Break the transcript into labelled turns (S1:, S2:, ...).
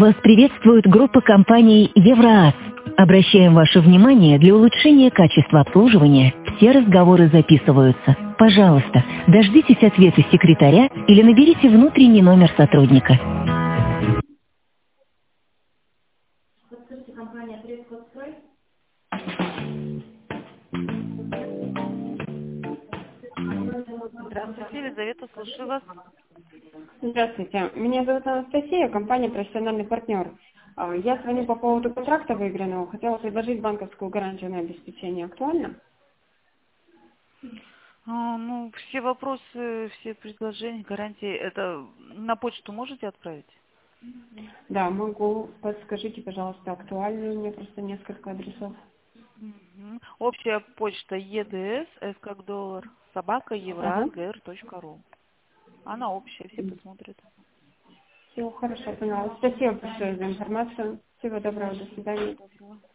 S1: Вас приветствует группа компаний «Евроаз». Обращаем ваше внимание, для улучшения качества обслуживания все разговоры записываются. Пожалуйста, дождитесь ответа секретаря или наберите внутренний номер сотрудника.
S2: Здравствуйте, Елизавета, слушаю вас.
S3: Здравствуйте. Меня зовут Анастасия, компания «Профессиональный партнер». Я звоню по поводу контракта выигранного. Хотела предложить банковскую гарантию на обеспечение. Актуально?
S2: Ну, все вопросы, все предложения, гарантии, это на почту можете отправить?
S3: Да, могу. Подскажите, пожалуйста, актуально. У меня просто несколько адресов.
S2: Общая почта EDS, S как доллар, собака,
S3: Ага.
S2: евразгр.ру. Она общая, все посмотрят.
S3: Все, хорошо, поняла. Спасибо большое за информацию. Всего доброго, до свидания.
S2: Доброго.